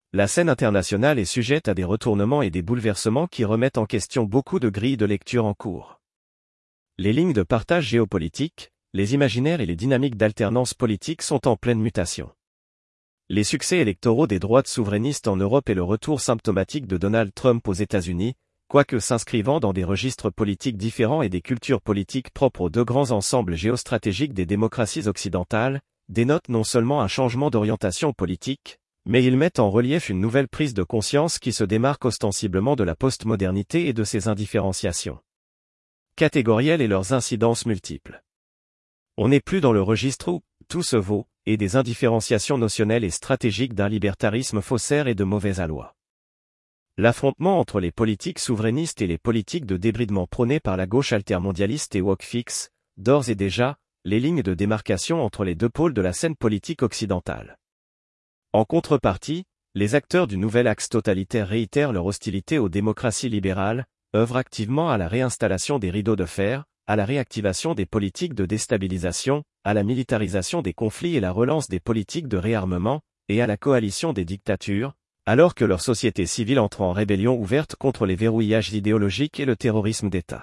La scène internationale est sujette à des retournements et des bouleversements qui remettent en question beaucoup de grilles de lecture en cours. Les lignes de partage géopolitique, les imaginaires et les dynamiques d'alternance politique sont en pleine mutation. Les succès électoraux des droites souverainistes en Europe et le retour symptomatique de Donald Trump aux États-Unis, quoique s'inscrivant dans des registres politiques différents et des cultures politiques propres aux deux grands ensembles géostratégiques des démocraties occidentales, dénotent non seulement un changement d'orientation politique, mais ils mettent en relief une nouvelle prise de conscience qui se démarque ostensiblement de la postmodernité et de ses indifférenciations catégorielles et leurs incidences multiples. On n'est plus dans le registre où tout se vaut, et des indifférenciations notionnelles et stratégiques d'un libertarisme faussaire et de mauvais aloi. L'affrontement entre les politiques souverainistes et les politiques de débridement prônées par la gauche altermondialiste et woke fixe, d'ores et déjà, les lignes de démarcation entre les deux pôles de la scène politique occidentale. En contrepartie, les acteurs du nouvel axe totalitaire réitèrent leur hostilité aux démocraties libérales, œuvrent activement à la réinstallation des rideaux de fer, à la réactivation des politiques de déstabilisation, à la militarisation des conflits et la relance des politiques de réarmement, et à la coalition des dictatures, alors que leur société civile entre en rébellion ouverte contre les verrouillages idéologiques et le terrorisme d'État.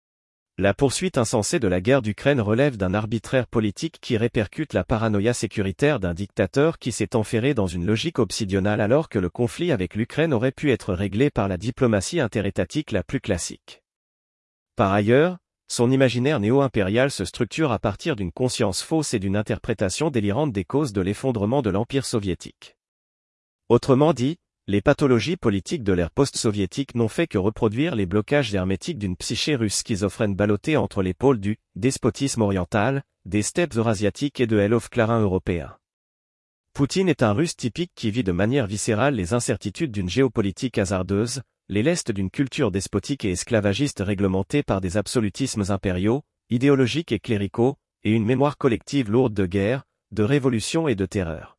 La poursuite insensée de la guerre d'Ukraine relève d'un arbitraire politique qui répercute la paranoïa sécuritaire d'un dictateur qui s'est enferré dans une logique obsidionale alors que le conflit avec l'Ukraine aurait pu être réglé par la diplomatie interétatique la plus classique. Par ailleurs, son imaginaire néo-impérial se structure à partir d'une conscience fausse et d'une interprétation délirante des causes de l'effondrement de l'Empire soviétique. Autrement dit, les pathologies politiques de l'ère post-soviétique n'ont fait que reproduire les blocages hermétiques d'une psyché russe schizophrène ballottée entre les pôles du despotisme oriental, des steppes eurasiatiques et de l'off-clarin européen. Poutine est un Russe typique qui vit de manière viscérale les incertitudes d'une géopolitique hasardeuse, les lestes d'une culture despotique et esclavagiste réglementée par des absolutismes impériaux, idéologiques et cléricaux, et une mémoire collective lourde de guerre, de révolution et de terreur.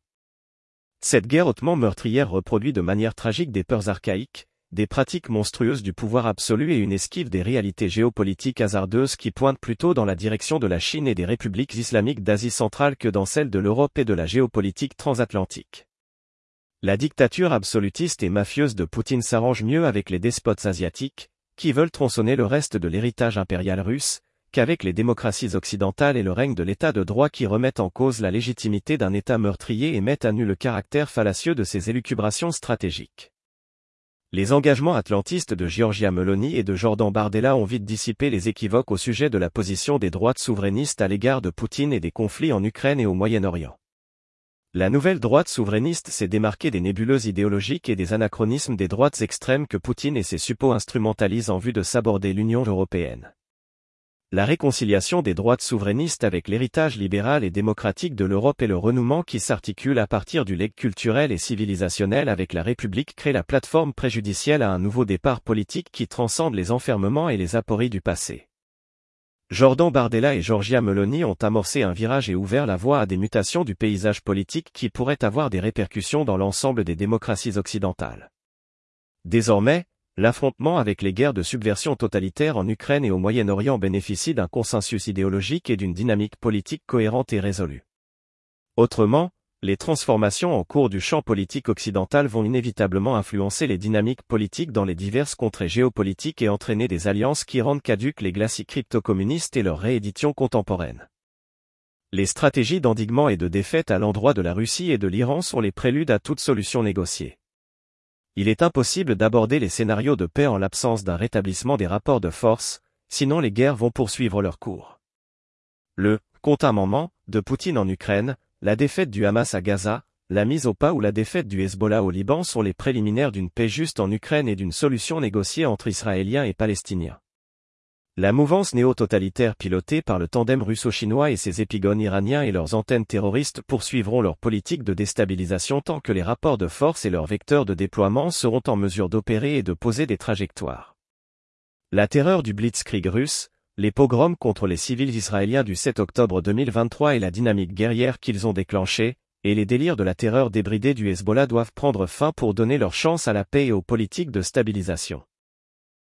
Cette guerre hautement meurtrière reproduit de manière tragique des peurs archaïques, des pratiques monstrueuses du pouvoir absolu et une esquive des réalités géopolitiques hasardeuses qui pointent plutôt dans la direction de la Chine et des républiques islamiques d'Asie centrale que dans celle de l'Europe et de la géopolitique transatlantique. La dictature absolutiste et mafieuse de Poutine s'arrange mieux avec les despotes asiatiques, qui veulent tronçonner le reste de l'héritage impérial russe, qu'avec les démocraties occidentales et le règne de l'état de droit qui remettent en cause la légitimité d'un état meurtrier et mettent à nu le caractère fallacieux de ses élucubrations stratégiques. Les engagements atlantistes de Giorgia Meloni et de Jordan Bardella ont vite dissipé les équivoques au sujet de la position des droites souverainistes à l'égard de Poutine et des conflits en Ukraine et au Moyen-Orient. La nouvelle droite souverainiste s'est démarquée des nébuleuses idéologiques et des anachronismes des droites extrêmes que Poutine et ses suppôts instrumentalisent en vue de saborder l'Union européenne. La réconciliation des droites souverainistes avec l'héritage libéral et démocratique de l'Europe et le renouement qui s'articule à partir du legs culturel et civilisationnel avec la République crée la plateforme préjudicielle à un nouveau départ politique qui transcende les enfermements et les apories du passé. Jordan Bardella et Giorgia Meloni ont amorcé un virage et ouvert la voie à des mutations du paysage politique qui pourraient avoir des répercussions dans l'ensemble des démocraties occidentales. Désormais, l'affrontement avec les guerres de subversion totalitaire en Ukraine et au Moyen-Orient bénéficie d'un consensus idéologique et d'une dynamique politique cohérente et résolue. Autrement, les transformations en cours du champ politique occidental vont inévitablement influencer les dynamiques politiques dans les diverses contrées géopolitiques et entraîner des alliances qui rendent caduques les glacis crypto-communistes et leur réédition contemporaine. Les stratégies d'endiguement et de défaite à l'endroit de la Russie et de l'Iran sont les préludes à toute solution négociée. Il est impossible d'aborder les scénarios de paix en l'absence d'un rétablissement des rapports de force, sinon les guerres vont poursuivre leur cours. Le « contre-armement » de Poutine en Ukraine, la défaite du Hamas à Gaza, la mise au pas ou la défaite du Hezbollah au Liban sont les préliminaires d'une paix juste en Ukraine et d'une solution négociée entre Israéliens et Palestiniens. La mouvance néo-totalitaire pilotée par le tandem russo-chinois et ses épigones iraniens et leurs antennes terroristes poursuivront leur politique de déstabilisation tant que les rapports de force et leurs vecteurs de déploiement seront en mesure d'opérer et de poser des trajectoires. La terreur du blitzkrieg russe, les pogroms contre les civils israéliens du 7 octobre 2023 et la dynamique guerrière qu'ils ont déclenchée, et les délires de la terreur débridée du Hezbollah doivent prendre fin pour donner leur chance à la paix et aux politiques de stabilisation.